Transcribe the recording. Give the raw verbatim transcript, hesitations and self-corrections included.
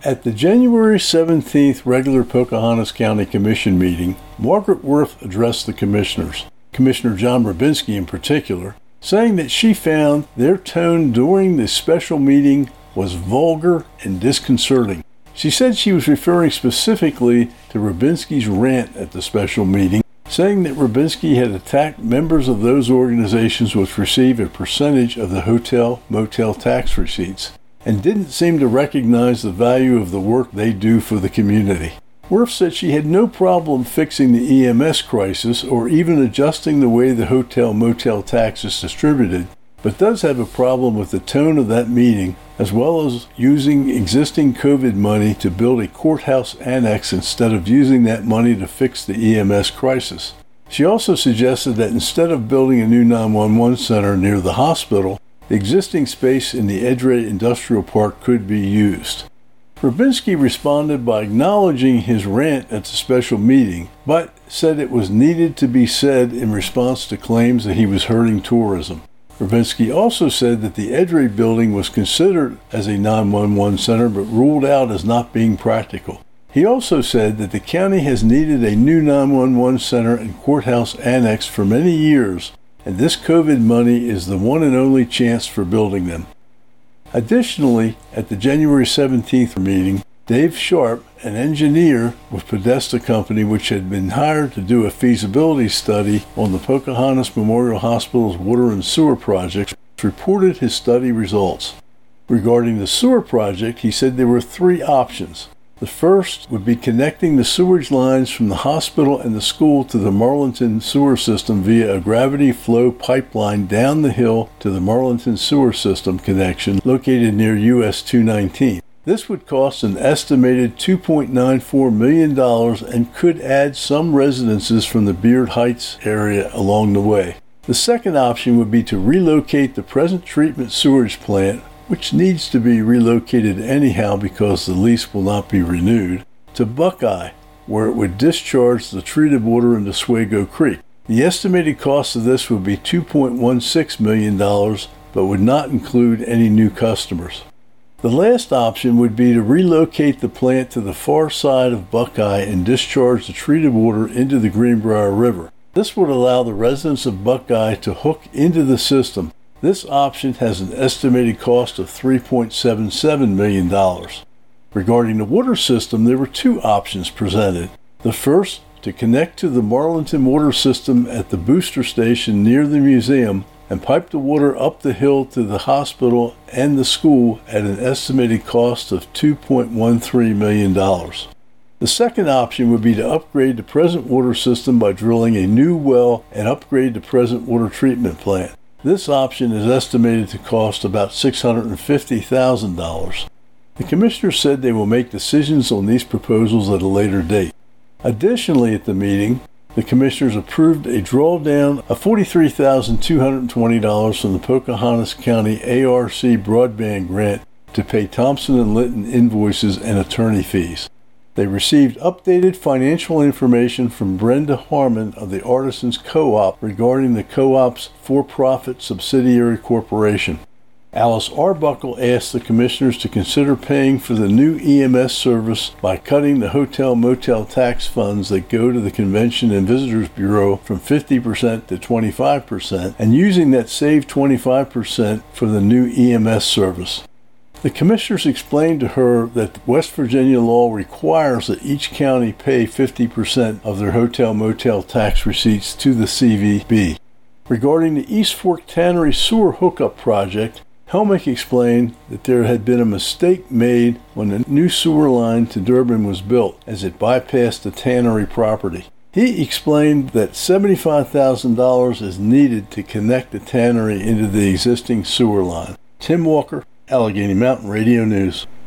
At the January seventeenth regular Pocahontas County Commission meeting, Margaret Worth addressed the commissioners, Commissioner John Rubinski in particular, saying that she found their tone during the special meeting was vulgar and disconcerting. She said she was referring specifically to Rubinski's rant at the special meeting, saying that Rubinski had attacked members of those organizations which receive a percentage of the hotel-motel tax receipts, and didn't seem to recognize the value of the work they do for the community. Worth said she had no problem fixing the E M S crisis or even adjusting the way the hotel-motel tax is distributed, but does have a problem with the tone of that meeting, as well as using existing COVID money to build a courthouse annex instead of using that money to fix the E M S crisis. She also suggested that instead of building a new nine one one center near the hospital, the existing space in the Edgeray Industrial Park could be used. Rubinski responded by acknowledging his rant at the special meeting, but said it was needed to be said in response to claims that he was hurting tourism. Rubinski also said that the Edgeray building was considered as a nine one one center but ruled out as not being practical. He also said that the county has needed a new nine one one center and courthouse annex for many years, and this COVID money is the one and only chance for building them. Additionally, at the January seventeenth meeting, Dave Sharp, an engineer with Podesta Company, which had been hired to do a feasibility study on the Pocahontas Memorial Hospital's water and sewer projects, reported his study results. Regarding the sewer project, he said there were three options. The first would be connecting the sewage lines from the hospital and the school to the Marlinton sewer system via a gravity flow pipeline down the hill to the Marlinton sewer system connection located near U S two nineteen. This would cost an estimated two point nine four million dollars and could add some residences from the Beard Heights area along the way. The second option would be to relocate the present treatment sewage plant, which needs to be relocated anyhow because the lease will not be renewed, to Buckeye, where it would discharge the treated water into Swago Creek. The estimated cost of this would be two point one six million dollars, but would not include any new customers. The last option would be to relocate the plant to the far side of Buckeye and discharge the treated water into the Greenbrier River. This would allow the residents of Buckeye to hook into the system. This option has an estimated cost of three point seven seven million dollars. Regarding the water system, there were two options presented. The first, to connect to the Marlinton water system at the booster station near the museum and pipe the water up the hill to the hospital and the school at an estimated cost of two point one three million dollars. The second option would be to upgrade the present water system by drilling a new well and upgrade the present water treatment plant. This option is estimated to cost about six hundred fifty thousand dollars. The commissioners said they will make decisions on these proposals at a later date. Additionally, at the meeting, the commissioners approved a drawdown of forty-three thousand two hundred twenty dollars from the Pocahontas County A R C broadband grant to pay Thompson and Litton invoices and attorney fees. They received updated financial information from Brenda Harmon of the Artisans Co-op regarding the co-op's for-profit subsidiary corporation. Alice Arbuckle asked the commissioners to consider paying for the new E M S service by cutting the hotel-motel tax funds that go to the Convention and Visitors Bureau from fifty percent to twenty-five percent and using that saved twenty-five percent for the new E M S service. The commissioners explained to her that West Virginia law requires that each county pay fifty percent of their hotel-motel tax receipts to the C V B. Regarding the East Fork Tannery sewer hookup project, Helmick explained that there had been a mistake made when the new sewer line to Durbin was built, as it bypassed the tannery property. He explained that seventy-five thousand dollars is needed to connect the tannery into the existing sewer line. Tim Walker, Allegheny Mountain Radio News.